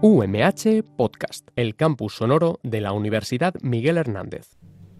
UMH Podcast, el campus sonoro de la Universidad Miguel Hernández.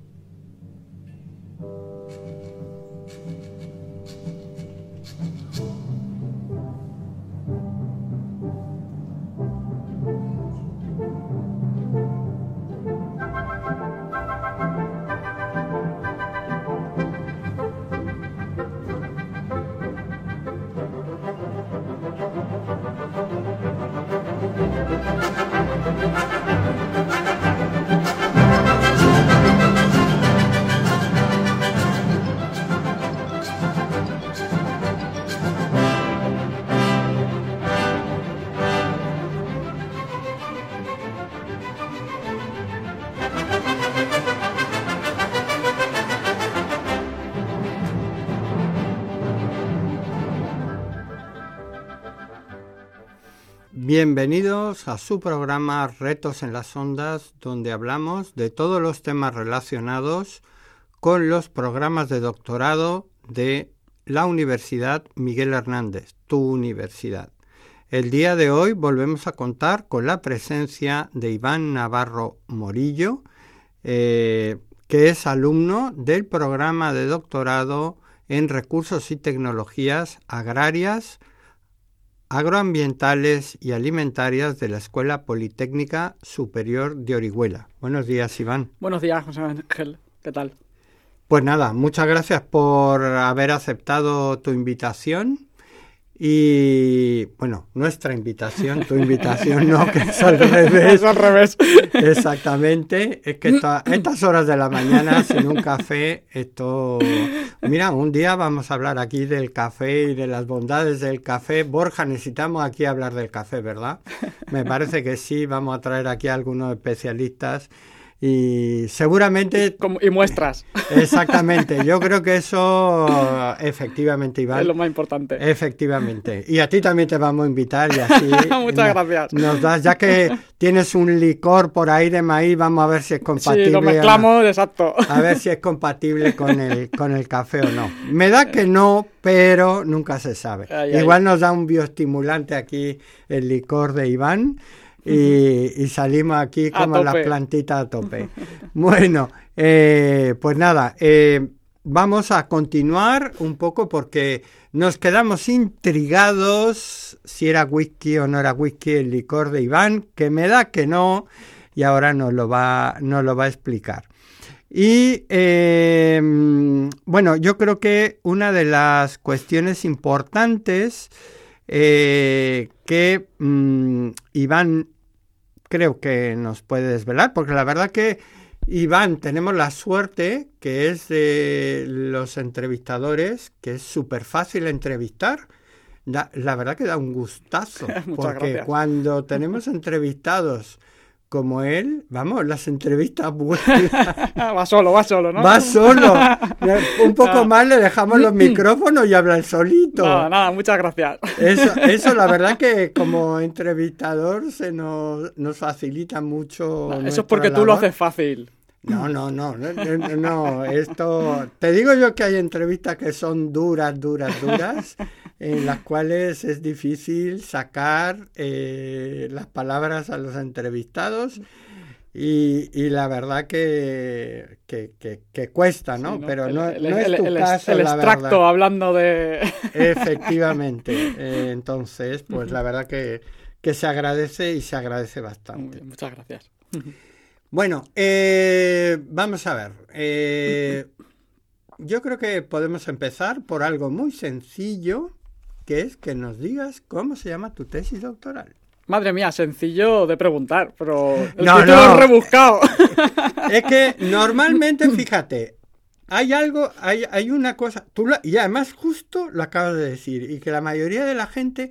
Bienvenidos a su programa Retos en las Ondas, donde hablamos de todos los temas relacionados con los programas de doctorado de la Universidad Miguel Hernández, tu universidad. El día de hoy volvemos a contar con la presencia de Iván Navarro Morillo, que es alumno del programa de doctorado en Recursos y Tecnologías Agrarias, Agroambientales y Alimentarias de la Escuela Politécnica Superior de Orihuela. Buenos días, Iván. Buenos días, José Ángel. ¿Qué tal? Pues nada, muchas gracias por haber aceptado tu invitación. Y, bueno, nuestra invitación, tu invitación no, que es al revés. Es al revés. Exactamente. Es que estas horas de la mañana sin un café, esto... Mira, un día vamos a hablar aquí del café y de las bondades del café. Borja, necesitamos aquí hablar del café, ¿verdad? Me parece que sí, vamos a traer aquí a algunos especialistas. Y seguramente... Y muestras. Exactamente. Yo creo que eso, efectivamente, Iván. Es lo más importante. Efectivamente. Y a ti también te vamos a invitar y así... Muchas gracias. Nos das, ya que tienes un licor por ahí de maíz, vamos a ver si es compatible. Sí, lo mezclamos, exacto. A ver si es compatible con el café o no. Me da que no, pero nunca se sabe. Igual nos da un bioestimulante aquí el licor de Iván. Y salimos aquí como las plantitas a tope. Bueno, pues nada, vamos a continuar un poco porque nos quedamos intrigados si era whisky o no era whisky el licor de Iván, que me da que no, y ahora nos lo va a explicar. Y bueno, yo creo que una de las cuestiones importantes que Iván creo que nos puede desvelar, porque la verdad que Iván tenemos la suerte que es de los entrevistadores, que es súper fácil entrevistar. La verdad que da un gustazo, porque gracias. Cuando tenemos entrevistados como él, vamos, las entrevistas buenas. Va solo, ¿no? Va solo. Un poco más le dejamos los micrófonos y habla él solito. Nada, muchas gracias. Eso la verdad que como entrevistador se nos facilita mucho. Eso es porque tú lo haces fácil. No, esto... Te digo yo que hay entrevistas que son duras, en las cuales es difícil sacar las palabras a los entrevistados y la verdad que cuesta, ¿no? Sí, ¿no? Pero no es tu caso, el la extracto verdad. Hablando de... Efectivamente. Entonces, pues la verdad que se agradece y se agradece bastante. Muchas gracias. Bueno, vamos a ver. Yo creo que podemos empezar por algo muy sencillo, que es que nos digas cómo se llama tu tesis doctoral. Madre mía, sencillo de preguntar, pero el título es rebuscado. Es que normalmente, fíjate, hay una cosa, y además justo lo acabas de decir, y que la mayoría de la gente...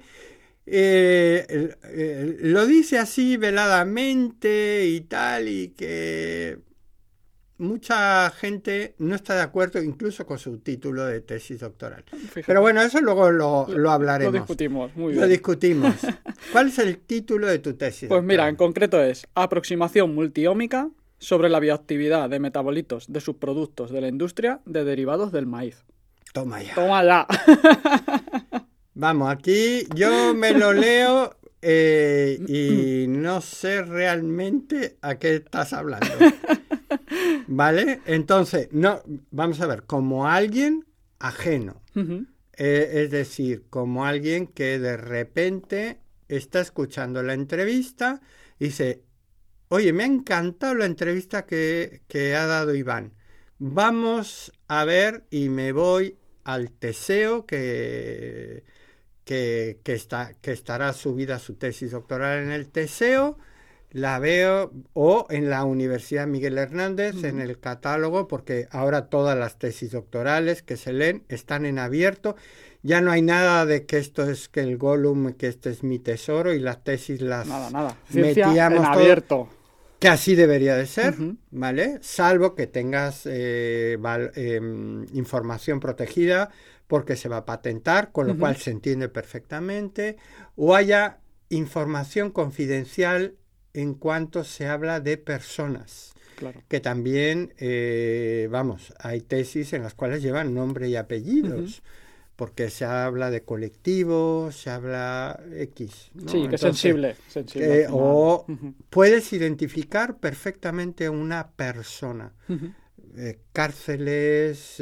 lo dice así veladamente y tal, y que mucha gente no está de acuerdo incluso con su título de tesis doctoral. Fíjate. Pero bueno, eso luego lo hablaremos. Lo discutimos, muy bien. Lo discutimos. ¿Cuál es el título de tu tesis Pues doctoral? Mira, en concreto es Aproximación multiómica sobre la bioactividad de metabolitos de subproductos de la industria de derivados del maíz. Toma ya. Toma ya. Vamos, aquí yo me lo leo y no sé realmente a qué estás hablando. ¿Vale? Entonces, no, vamos a ver, como alguien ajeno. Ujú. Es decir, como alguien que de repente está escuchando la entrevista y dice, oye, me ha encantado la entrevista que ha dado Iván. Vamos a ver y me voy al Teseo que estará subida su tesis doctoral en el Teseo. La veo o en la Universidad Miguel Hernández, en el catálogo, porque ahora todas las tesis doctorales que se leen están en abierto. Ya no hay nada de que esto es que el Gollum, que este es mi tesoro y las tesis las Nada. Ciencia metíamos en todo, abierto. que así debería de ser, Ujú. ¿vale? Salvo que tengas información protegida porque se va a patentar, con lo cual se entiende perfectamente, o haya información confidencial en cuanto se habla de personas, Claro. que también, hay tesis en las cuales llevan nombre y apellidos, porque se habla de colectivos, se habla X, ¿no? Sí, que Entonces, sensible. o puedes identificar perfectamente a una persona. Cárceles,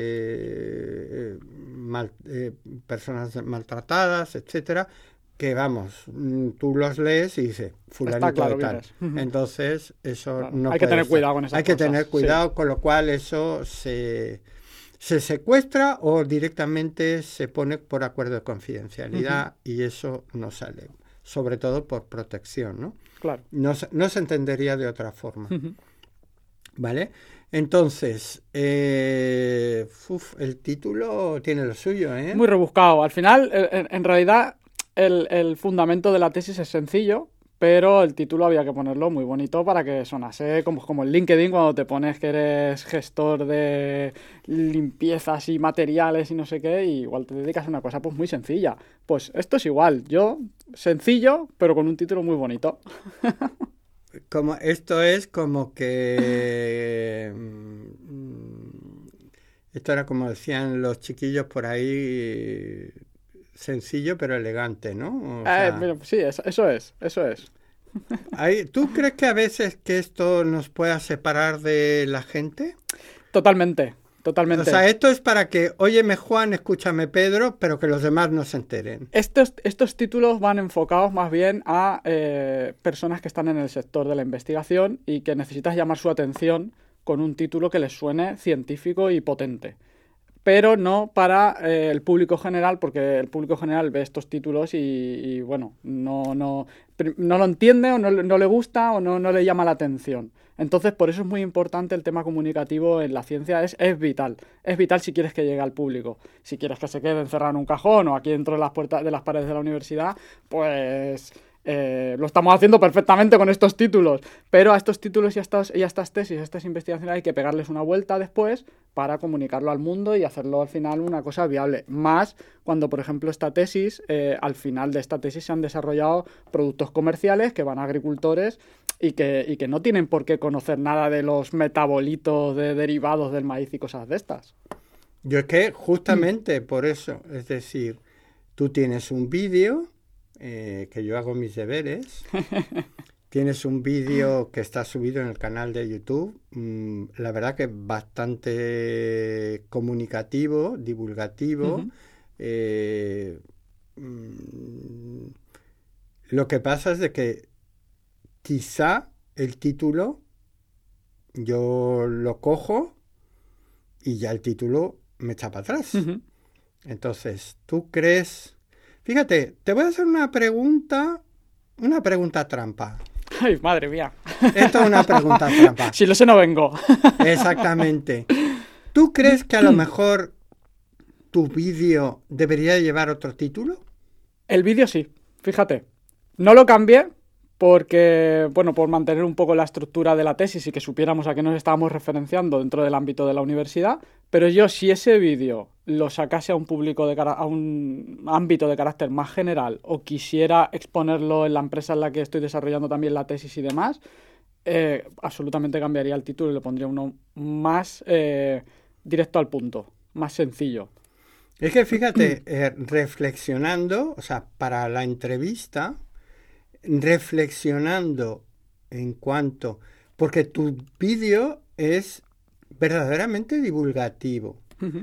personas maltratadas, etcétera, que vamos, tú los lees y dices, fulanito claro de tal. Entonces, eso Claro. no Hay que puede tener estar. cuidado con esas Hay que cosas, tener cuidado, con lo cual eso se secuestra o directamente se pone por acuerdo de confidencialidad y eso no sale, sobre todo por protección, ¿no? Claro. No se entendería de otra forma. ¿Vale? Entonces, el título tiene lo suyo, ¿eh? Muy rebuscado. Al final, en realidad, el fundamento de la tesis es sencillo, pero el título había que ponerlo muy bonito para que sonase como el LinkedIn cuando te pones que eres gestor de limpiezas y materiales y no sé qué, y igual te dedicas a una cosa pues muy sencilla. Pues esto es igual. Sencillo, pero con un título muy bonito. Esto es como que esto era como decían los chiquillos por ahí, sencillo pero elegante, ¿no? O sea, Sí, eso es. ¿tú crees que a veces que esto nos pueda separar de la gente? Totalmente. O sea, esto es para que, óyeme Juan, escúchame Pedro, pero que los demás no se enteren. Estos títulos van enfocados más bien a personas que están en el sector de la investigación y que necesitas llamar su atención con un título que les suene científico y potente. Pero no para el público general, porque el público general ve estos títulos y bueno, no lo entiende o no le gusta o no le llama la atención. Entonces, por eso es muy importante el tema comunicativo en la ciencia, es vital. Es vital si quieres que llegue al público. Si quieres que se quede encerrado en un cajón o aquí dentro de las puertas de las paredes de la universidad, pues lo estamos haciendo perfectamente con estos títulos. Pero a estos títulos y a estas tesis, a estas investigaciones hay que pegarles una vuelta después para comunicarlo al mundo y hacerlo al final una cosa viable. Más cuando, por ejemplo, esta tesis, al final de esta tesis se han desarrollado productos comerciales que van a agricultores y que no tienen por qué conocer nada de los metabolitos de derivados del maíz y cosas de estas. Yo es que justamente por eso, es decir, tú tienes un vídeo, que yo hago mis deberes, tienes un vídeo que está subido en el canal de YouTube, la verdad que bastante comunicativo, divulgativo. Lo que pasa es de que quizá el título yo lo cojo y ya el título me echa para atrás. Entonces, ¿tú crees? Fíjate, te voy a hacer una pregunta trampa. Ay, madre mía. Esto es una pregunta trampa. Si lo sé, no vengo. Exactamente. ¿Tú crees que a lo mejor tu vídeo debería llevar otro título? El vídeo sí, fíjate. No lo cambié porque, bueno, por mantener un poco la estructura de la tesis y que supiéramos a qué nos estábamos referenciando dentro del ámbito de la universidad, pero yo si ese vídeo lo sacase a un público a un ámbito de carácter más general o quisiera exponerlo en la empresa en la que estoy desarrollando también la tesis y demás, absolutamente cambiaría el título y le pondría uno más directo al punto, más sencillo. Es que fíjate, reflexionando, o sea, para la entrevista, reflexionando en cuanto... Porque tu vídeo es verdaderamente divulgativo.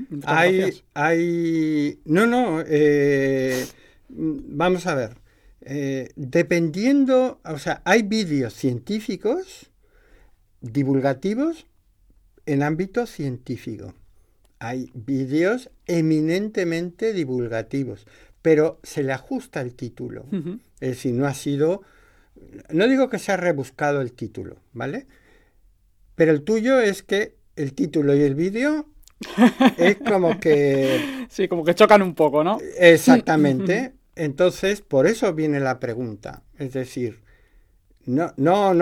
Vamos a ver. Dependiendo, o sea, hay vídeos científicos divulgativos en ámbito científico. Hay vídeos eminentemente divulgativos, pero se le ajusta el título. Es decir, no ha sido... No digo que sea rebuscado el título, ¿vale? Pero el tuyo es que el título y el vídeo es como que... Sí, como que chocan un poco, ¿no? Exactamente. Entonces, por eso viene la pregunta. Es decir, no,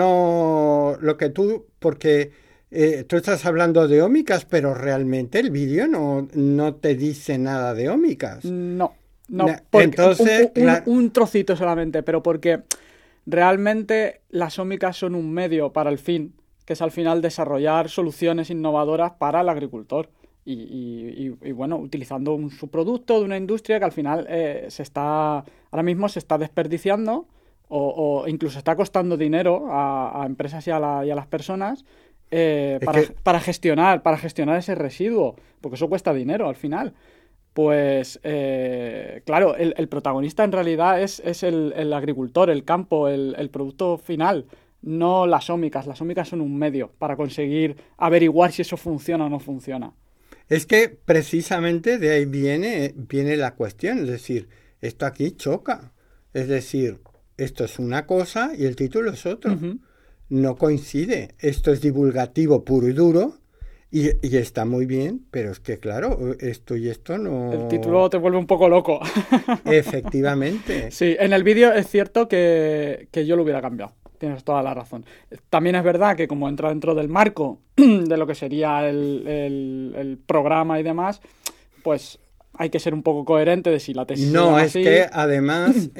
lo que tú... Porque tú estás hablando de ómicas, pero realmente el vídeo no te dice nada de ómicas. No, entonces, un trocito solamente, pero porque realmente las ómicas son un medio para el fin, que es al final desarrollar soluciones innovadoras para el agricultor. Y bueno, utilizando un subproducto de una industria que al final ahora mismo se está desperdiciando o incluso está costando dinero a empresas y a las personas para gestionar ese residuo, porque eso cuesta dinero al final. Pues claro, el protagonista en realidad es el agricultor, el campo, el producto final, no las ómicas. Las ómicas son un medio para conseguir averiguar si eso funciona o no funciona. Es que precisamente de ahí viene la cuestión, es decir, esto aquí choca. Es decir, esto es una cosa y el título es otro. No coincide. Esto es divulgativo puro y duro y está muy bien, pero es que claro, esto y esto no... El título te vuelve un poco loco. Efectivamente. Sí, en el vídeo es cierto que yo lo hubiera cambiado. Tienes toda la razón. También es verdad que como entra dentro del marco de lo que sería el programa y demás, pues hay que ser un poco coherente de si la tesis... No, es que además,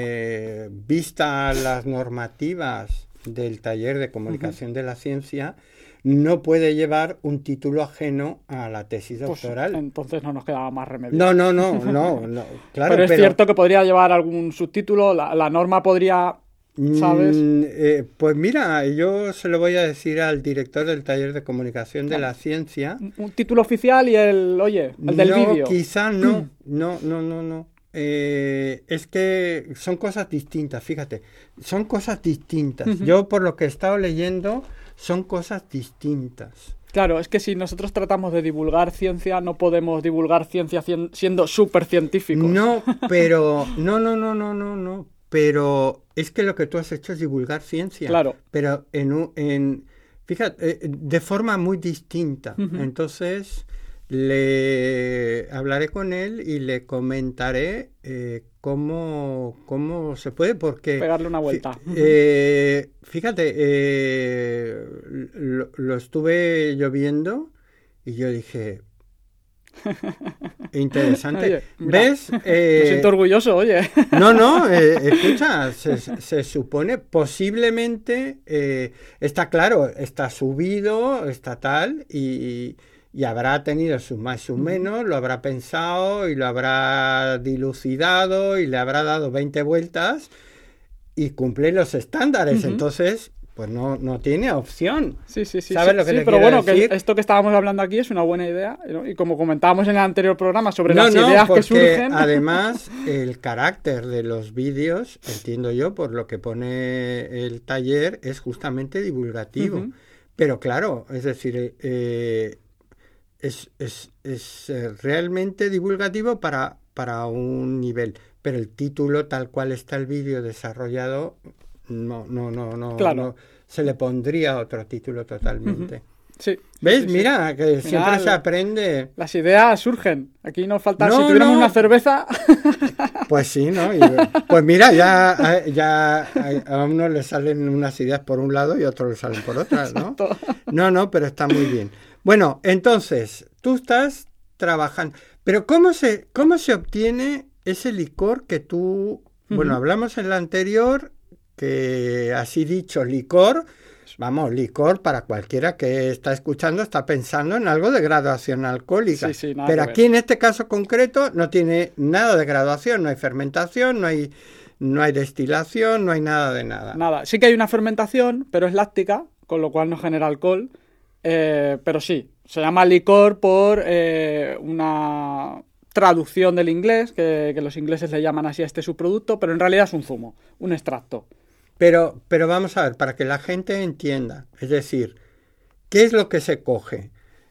vista las normativas del taller de comunicación de la ciencia, no puede llevar un título ajeno a la tesis doctoral. Pues, entonces no nos quedaba más remedio. No, claro. Pero es cierto que podría llevar algún subtítulo, la norma podría... ¿Sabes? Pues mira, yo se lo voy a decir al director del taller de comunicación de la ciencia. Un título oficial y el del vídeo. Quizá no. Es que son cosas distintas, fíjate. Son cosas distintas. Yo por lo que he estado leyendo, son cosas distintas. Claro, es que si nosotros tratamos de divulgar ciencia, no podemos divulgar ciencia siendo súper científicos. No, pero... No. Pero es que lo que tú has hecho es divulgar ciencia. Claro. Pero fíjate, de forma muy distinta. Entonces, le hablaré con él y le comentaré cómo se puede, porque... Pegarle una vuelta. Fíjate, lo estuve yo viendo y yo dije... Interesante. Oye, ¿ves? Me siento orgulloso, oye. No, escucha, se supone, posiblemente, está claro, está subido, está tal, y habrá tenido sus más y sus menos, lo habrá pensado y lo habrá dilucidado y le habrá dado 20 vueltas y cumple los estándares. Entonces... pues no tiene opción. Sí. ¿Sabes lo que te pero quiero bueno, decir? que esto que estábamos hablando aquí es una buena idea, ¿no? Y como comentábamos en el anterior programa sobre las ideas que surgen... Además, el carácter de los vídeos, entiendo yo, por lo que pone el taller, es justamente divulgativo. Pero claro, es decir, es realmente divulgativo para un nivel. Pero el título, tal cual está el vídeo desarrollado... No, claro. No, se le pondría otro título totalmente. Sí. ¿Ves? Sí. Mira, que siempre se aprende. Las ideas surgen. Aquí nos falta, si tuviéramos una cerveza... Pues sí, ¿no? Pues mira, ya a uno le salen unas ideas por un lado y a otro le salen por otras, ¿no? No, pero está muy bien. Bueno, entonces, tú estás trabajando. Pero ¿cómo se obtiene ese licor que tú... Bueno, hablamos en la anterior... que así dicho, licor, Vamos, licor, para cualquiera que está escuchando, está pensando en algo de graduación alcohólica. Sí, nada pero que aquí ver. en este caso concreto no tiene nada de graduación, no hay fermentación, no hay destilación, no hay nada de nada. Nada, sí que hay una fermentación, pero es láctica, con lo cual no genera alcohol. Pero sí, se llama licor por una traducción del inglés, que los ingleses le llaman así a este subproducto, pero en realidad es un zumo, un extracto. Pero vamos a ver, para que la gente entienda, es decir, ¿qué es lo que se coge?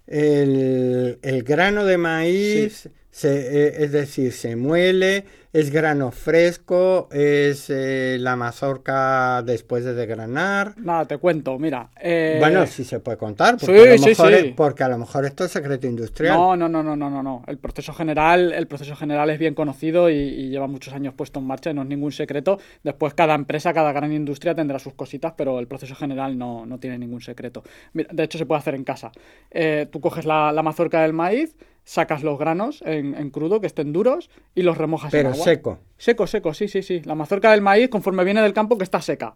El grano de maíz, Sí. Es decir, se muele, es grano fresco, es la mazorca después de desgranar. Nada, te cuento, mira. Bueno, sí se puede contar, porque, Sí, a lo sí, mejor sí. porque a lo mejor esto es secreto industrial. No. El proceso general es bien conocido y lleva muchos años puesto en marcha y no es ningún secreto. Después cada empresa, cada gran industria tendrá sus cositas, pero el proceso general no tiene ningún secreto. Mira, de hecho, se puede hacer en casa. Tú coges la mazorca del maíz, sacas los granos en crudo, que estén duros, y los remojas en Pero agua. seco. Seco, sí. La mazorca del maíz, conforme viene del campo, que está seca.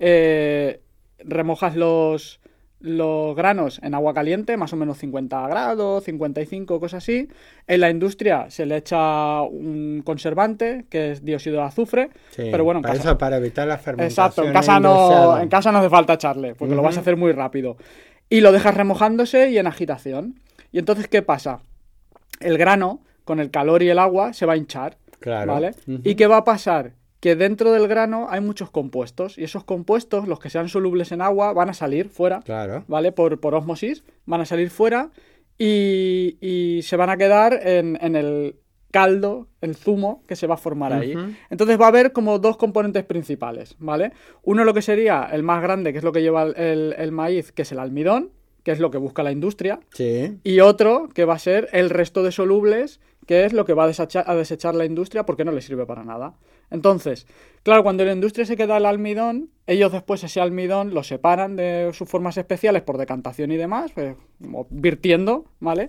Remojas los granos en agua caliente, más o menos 50 grados, 55, cosas así. En la industria se le echa un conservante, que es dióxido de azufre. Sí, pero bueno, para evitar la fermentación. Exacto, en casa no hace falta echarle, porque lo vas a hacer muy rápido. Y lo dejas remojándose y en agitación. Y entonces, ¿qué pasa? El grano, con el calor y el agua, se va a hinchar. Claro. ¿Vale? ¿Y qué va a pasar? Que dentro del grano hay muchos compuestos, y esos compuestos, los que sean solubles en agua, van a salir fuera, Claro. ¿vale? Por ósmosis, van a salir fuera y se van a quedar en el caldo, el zumo que se va a formar ahí. Entonces va a haber como dos componentes principales, ¿vale? Uno, lo que sería el más grande, que es lo que lleva el maíz, que es el almidón, que es lo que busca la industria. Sí. Y otro, que va a ser el resto de solubles, que es lo que va a desechar la industria porque no le sirve para nada. Entonces, claro, cuando la industria se queda el almidón, ellos después ese almidón lo separan de sus formas especiales por decantación y demás, pues, como virtiendo, ¿vale?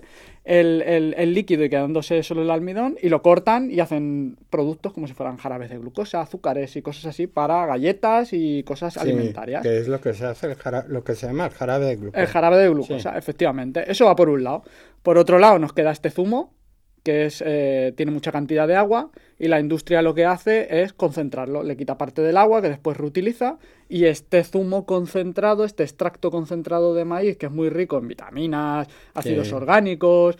El líquido y quedándose solo el almidón, y lo cortan y hacen productos como si fueran jarabes de glucosa, azúcares y cosas así para galletas y cosas alimentarias. Que es lo que se hace lo que se llama el jarabe de glucosa. El jarabe de glucosa, efectivamente. Eso va por un lado. Por otro lado nos queda este zumo, que tiene mucha cantidad de agua, y la industria lo que hace es concentrarlo. Le quita parte del agua que después reutiliza, y este zumo concentrado, este extracto concentrado de maíz, que es muy rico en vitaminas, ácidos orgánicos,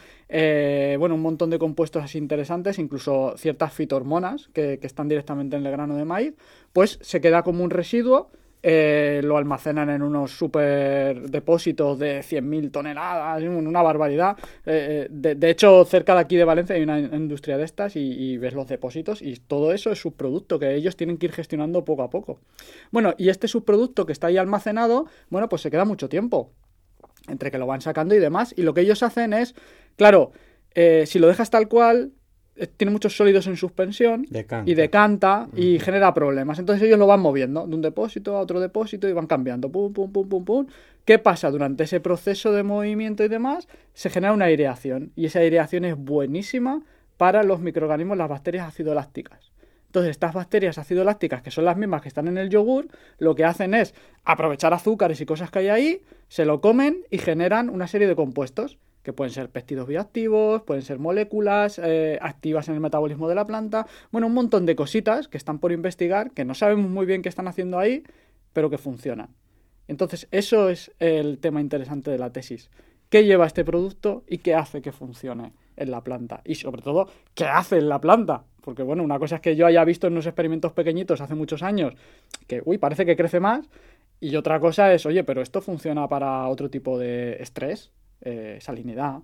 un montón de compuestos así interesantes, incluso ciertas fitohormonas que están directamente en el grano de maíz, pues se queda como un residuo. Lo almacenan en unos super depósitos de 100.000 toneladas, una barbaridad. De hecho, cerca de aquí de Valencia hay una industria de estas y ves los depósitos, y todo eso es subproducto que ellos tienen que ir gestionando poco a poco. Bueno, y este subproducto que está ahí almacenado, bueno, pues se queda mucho tiempo entre que lo van sacando y demás, y lo que ellos hacen es, claro, si lo dejas tal cual, tiene muchos sólidos en suspensión y decanta y genera problemas. Entonces ellos lo van moviendo de un depósito a otro depósito y van cambiando. Pum. ¿Qué pasa? Durante ese proceso de movimiento y demás se genera una aireación, y esa aireación es buenísima para los microorganismos, las bacterias acidolácticas. Entonces estas bacterias acidolácticas, que son las mismas que están en el yogur, lo que hacen es aprovechar azúcares y cosas que hay ahí, se lo comen y generan una serie de compuestos, que pueden ser péptidos bioactivos, pueden ser moléculas activas en el metabolismo de la planta, bueno, un montón de cositas que están por investigar, que no sabemos muy bien qué están haciendo ahí, pero que funcionan. Entonces, eso es el tema interesante de la tesis. ¿Qué lleva este producto y qué hace que funcione en la planta? Y sobre todo, ¿qué hace en la planta? Porque, bueno, una cosa es que yo haya visto en unos experimentos pequeñitos hace muchos años que, parece que crece más, y otra cosa es, oye, pero esto funciona para otro tipo de estrés, salinidad,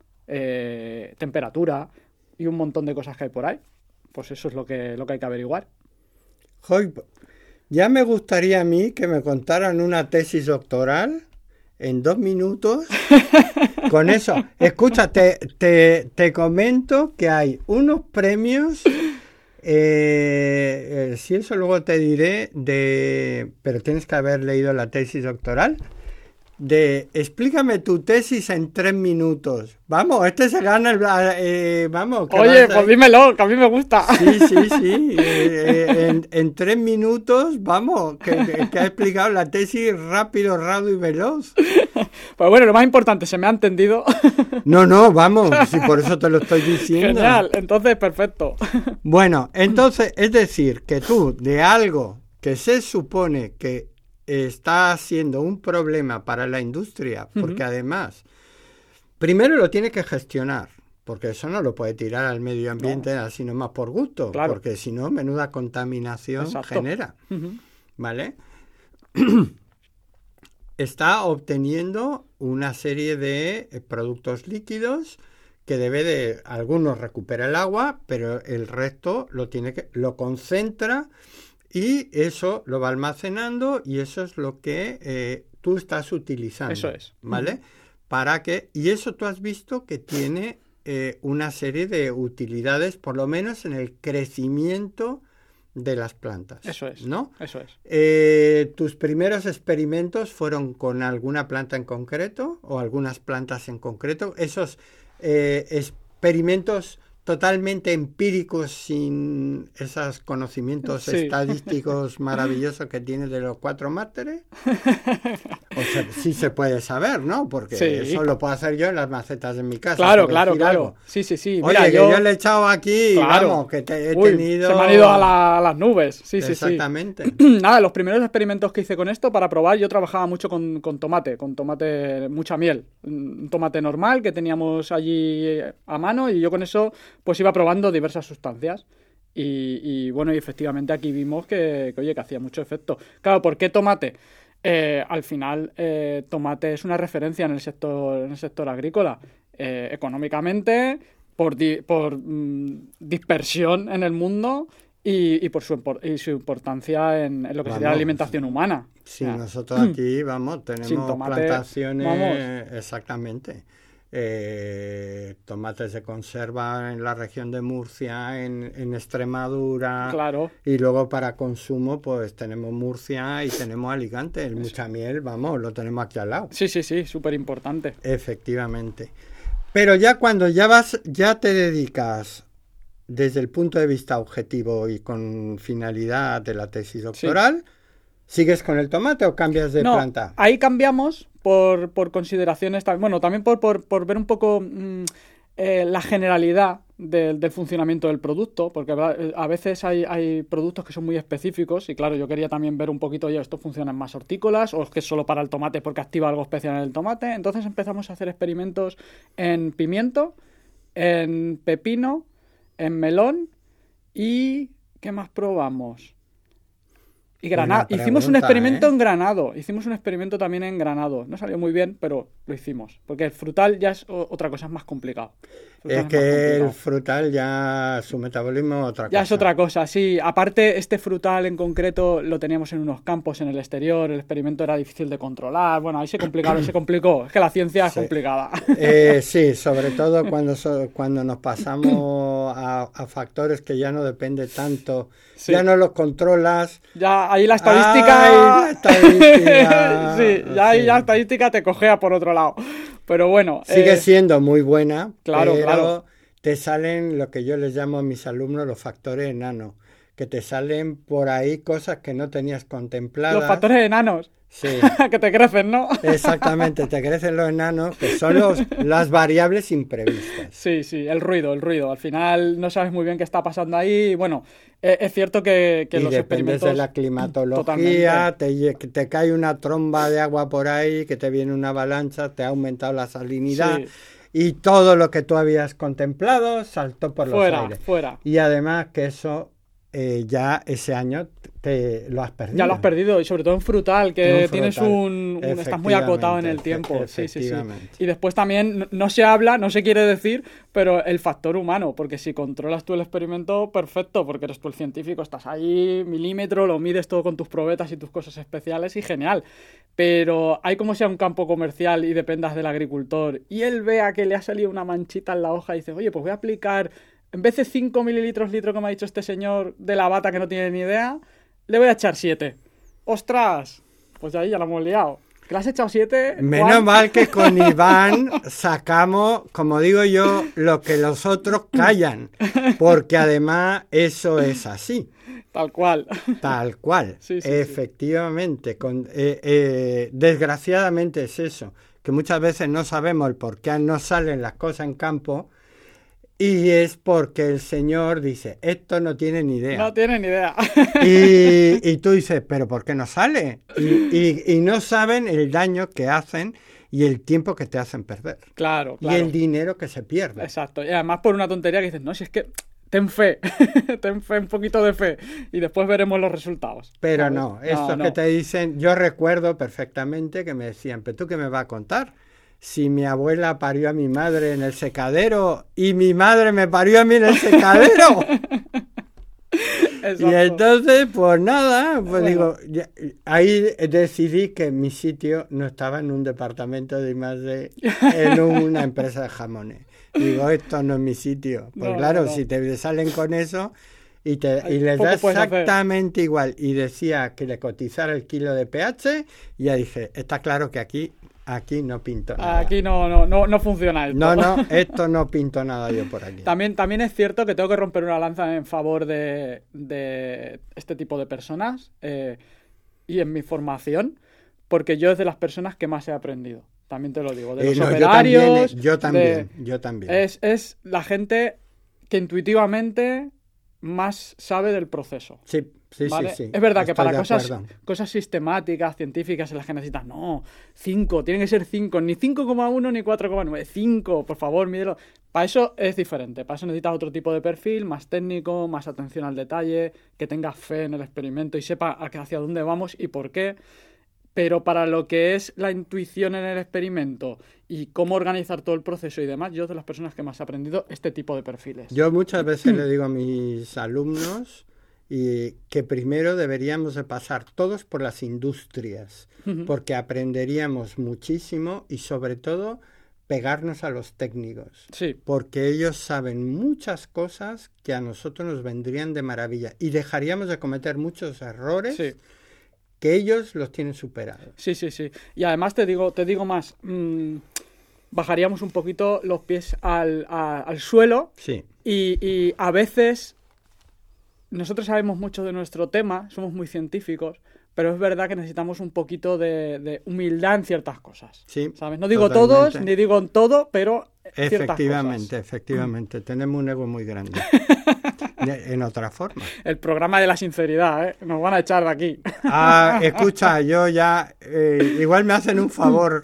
temperatura y un montón de cosas que hay por ahí. Pues eso es lo que hay que averiguar. Joy, ya me gustaría a mí que me contaran una tesis doctoral en 2 minutos con eso. Escucha, te comento que hay unos premios, si eso luego te diré, pero tienes que haber leído la tesis doctoral. explícame tu tesis en 3 minutos. Vamos, se gana vamos. Oye, pues dímelo, que a mí me gusta. Sí. En 3 minutos, vamos, que ha explicado la tesis rápido, raro y veloz. Pues bueno, lo más importante, se me ha entendido. No, vamos, si por eso te lo estoy diciendo. Genial, entonces perfecto. Bueno, entonces, es decir, que tú de algo que se supone que está siendo un problema para la industria, porque además, primero lo tiene que gestionar, porque eso no lo puede tirar al medio ambiente así nomás por gusto, claro. Porque si no, menuda contaminación genera, ¿vale? Está obteniendo una serie de productos líquidos que algunos recupera el agua, pero el resto lo concentra. Y eso lo va almacenando y eso es lo que tú estás utilizando. Eso es. ¿Vale? Y eso tú has visto que tiene una serie de utilidades, por lo menos en el crecimiento de las plantas. Eso es. ¿No? Eso es. ¿Tus primeros experimentos fueron con alguna planta en concreto o algunas plantas en concreto? Esos experimentos totalmente empíricos, sin esos conocimientos estadísticos maravillosos que tienes de los 4 másteres. O sea, sí se puede saber, ¿no? Porque eso lo puedo hacer yo en las macetas de mi casa. Claro. Sí. Mira, Oye, yo le he echado aquí, vamos, que he tenido... Se me han ido a las nubes. Sí. Exactamente. Nada, los primeros experimentos que hice con esto para probar, yo trabajaba mucho con tomate, mucha miel. Un tomate normal que teníamos allí a mano y yo con eso pues iba probando diversas sustancias. Y bueno, y efectivamente aquí vimos que hacía mucho efecto. Claro, ¿por qué tomate? Al final, tomate es una referencia en el sector agrícola. Económicamente, por dispersión en el mundo y por su importancia en lo que sería la alimentación humana. Sí, nosotros aquí, tenemos tomate, plantaciones, exactamente. Tomates se conservan en la región de Murcia, en Extremadura, claro. Y luego para consumo pues tenemos Murcia y tenemos Alicante, el muchamiel, lo tenemos aquí al lado. Sí, súper importante. Efectivamente. Pero ya cuando ya te dedicas desde el punto de vista objetivo y con finalidad de la tesis doctoral, ¿sigues con el tomate o cambias de planta? Ahí cambiamos por consideraciones, también por ver un poco la generalidad del funcionamiento del producto, porque a veces hay productos que son muy específicos y claro, yo quería también ver un poquito, esto funciona en más hortícolas o es que es solo para el tomate porque activa algo especial en el tomate. Entonces empezamos a hacer experimentos en pimiento, en pepino, en melón y... ¿qué más probamos? Y granado. Hicimos un experimento en granado. Hicimos un experimento también en granado. No salió muy bien, pero lo hicimos. Porque el frutal ya es otra cosa, es más complicado. Es que el frutal ya, su metabolismo es otra cosa. Ya es otra cosa, sí. Aparte, este frutal en concreto lo teníamos en unos campos en el exterior. El experimento era difícil de controlar. Bueno, ahí se complicó. Es que la ciencia es complicada. Sí, sobre todo cuando nos pasamos a factores que ya no depende tanto. Sí. Ya no los controlas. Ya ahí la estadística... sí, ya ahí la estadística te cojea por otro lado. Pero bueno... Sigue siendo muy buena, claro. Te salen lo que yo les llamo a mis alumnos los factores enanos, que te salen por ahí cosas que no tenías contempladas. Los factores enanos. Sí. Que te crecen, ¿no? Exactamente, te crecen los enanos, que son las variables imprevistas. Sí, el ruido. Al final no sabes muy bien qué está pasando ahí. Bueno, es cierto que los experimentos... de la climatología, te cae una tromba de agua por ahí, que te viene una avalancha, te ha aumentado la salinidad... Sí. Y todo lo que tú habías contemplado saltó por los aires. Fuera. Y además que eso ya ese año te lo has perdido. Ya lo has perdido, y sobre todo en frutal, que tienes estás muy acotado en el tiempo. Sí. Y después también no se quiere decir, pero el factor humano, porque si controlas tú el experimento, perfecto, porque eres tú el científico, estás ahí, milímetro, lo mides todo con tus probetas y tus cosas especiales y genial. Pero hay como sea un campo comercial y dependas del agricultor, y él vea que le ha salido una manchita en la hoja y dice, oye, pues voy a aplicar, en vez de 5 mililitros litro que me ha dicho este señor de la bata que no tiene ni idea, le voy a echar 7. ¡Ostras! Pues ahí ya lo hemos liado. Que le has echado 7. Menos mal que con Iván sacamos, como digo yo, lo que los otros callan, porque además eso es así. Tal cual. Tal cual, Sí, efectivamente. Desgraciadamente es eso, que muchas veces no sabemos el por qué no salen las cosas en campo. Y es porque el señor dice, esto no tiene ni idea. No tiene ni idea. Y tú dices, ¿pero por qué no sale? Y no saben el daño que hacen y el tiempo que te hacen perder. Claro. Y el dinero que se pierde. Exacto. Y además por una tontería que dices, no, si es que ten fe, un poquito de fe y después veremos los resultados. Pero ¿sabes? no, esto que te dicen, yo recuerdo perfectamente que me decían, ¿pero tú qué me vas a contar? Si mi abuela parió a mi madre en el secadero y mi madre me parió a mí en el secadero. Y entonces, pues nada, pues digo, ahí decidí que mi sitio no estaba en un departamento de I+D, en una empresa de jamones. Digo, esto no es mi sitio. Pues claro, si te salen con eso y les da exactamente igual. Y decía que le cotizara el kilo de pH y ya dije, está claro que aquí no pinto nada. Aquí no funciona esto. No, esto no pinto nada yo por aquí. También es cierto que tengo que romper una lanza en favor de este tipo de personas y en mi formación, porque yo es de las personas que más he aprendido. También te lo digo. De los operarios. Yo también. Es la gente que intuitivamente más sabe del proceso. Sí. ¿Vale? Sí. Es verdad que para cosas sistemáticas, científicas, en las que necesitas, 5, tienen que ser 5, ni 5,1 ni 4,9, 5, por favor, mídelo. Para eso es diferente, para eso necesitas otro tipo de perfil, más técnico, más atención al detalle, que tenga fe en el experimento y sepa hacia dónde vamos y por qué. Pero para lo que es la intuición en el experimento y cómo organizar todo el proceso y demás, yo de las personas que más he aprendido este tipo de perfiles. Yo muchas veces le digo a mis alumnos y que primero deberíamos de pasar todos por las industrias, porque aprenderíamos muchísimo y sobre todo pegarnos a los técnicos, porque ellos saben muchas cosas que a nosotros nos vendrían de maravilla y dejaríamos de cometer muchos errores que ellos los tienen superados. Sí. Y además te digo más, bajaríamos un poquito los pies al suelo y a veces nosotros sabemos mucho de nuestro tema, somos muy científicos, pero es verdad que necesitamos un poquito de humildad en ciertas cosas. Sí, ¿sabes? No digo todos, ni digo en todo, pero Efectivamente. Tenemos un ego muy grande. En otra forma. El programa de la sinceridad, ¿eh? Nos van a echar de aquí. Escucha, yo ya... igual me hacen un favor.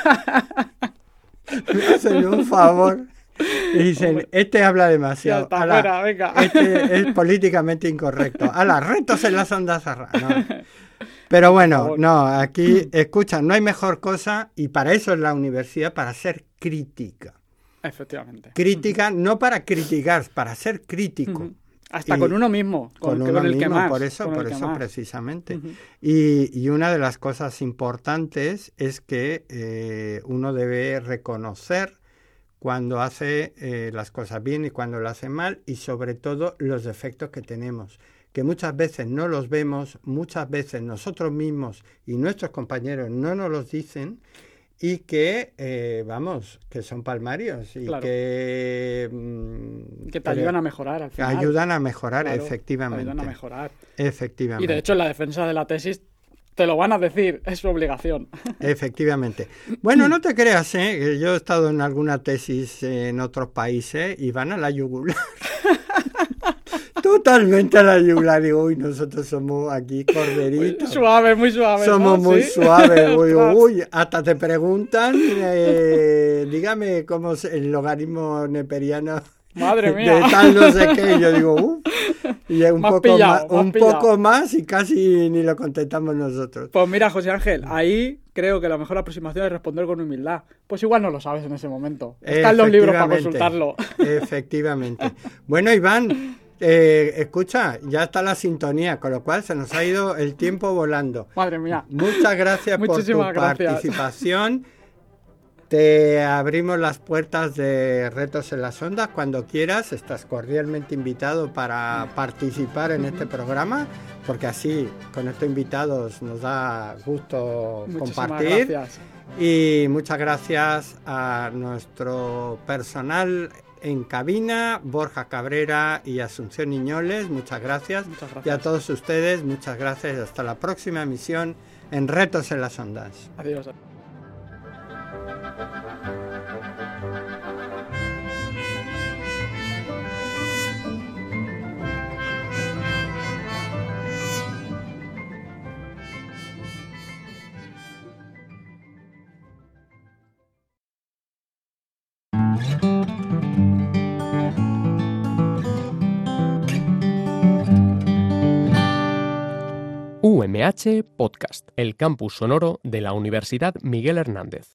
Y dicen, este habla demasiado. Venga. Este es políticamente incorrecto. Retos en las ondas cerradas. No. Pero bueno, aquí, escucha, no hay mejor cosa, y para eso es la universidad, para ser crítica. Efectivamente. Crítica, no para criticar, para ser crítico. Hasta con uno mismo. Con uno el mismo, que más. por eso precisamente. Y una de las cosas importantes es que uno debe reconocer cuando hace las cosas bien y cuando lo hace mal, y sobre todo los defectos que tenemos, que muchas veces no los vemos, muchas veces nosotros mismos y nuestros compañeros no nos los dicen, y que, que son palmarios y que te ayudan a mejorar al final. Ayudan a mejorar, efectivamente. Ayudan a mejorar. Efectivamente. Y de hecho en la defensa de la tesis te lo van a decir, es su obligación. Efectivamente. Bueno, no te creas, que yo he estado en alguna tesis en otros países y van a la yugular. Totalmente a la yugular. Digo, uy, nosotros somos aquí corderitos. Suave, muy suave. Somos muy suaves. Uy, hasta te preguntan, dígame cómo es el logaritmo neperiano. Madre mía. De tal no sé qué. Yo digo, y un poco más y casi ni lo contestamos nosotros. Pues mira, José Ángel, ahí creo que la mejor aproximación es responder con humildad. Pues igual no lo sabes en ese momento. Están los libros para consultarlo. Efectivamente. Bueno, Iván, escucha, ya está la sintonía, con lo cual se nos ha ido el tiempo volando. Madre mía. Muchas gracias por tu participación. Te abrimos las puertas de Retos en las Ondas cuando quieras. Estás cordialmente invitado para participar en este programa, porque así con estos invitados nos da gusto compartir. Gracias. Y muchas gracias a nuestro personal en cabina, Borja Cabrera y Asunción Iñoles. Muchas gracias. Y a todos ustedes, muchas gracias. Hasta la próxima emisión en Retos en las Ondas. Adiós. UMH Podcast, el campus sonoro de la Universidad Miguel Hernández.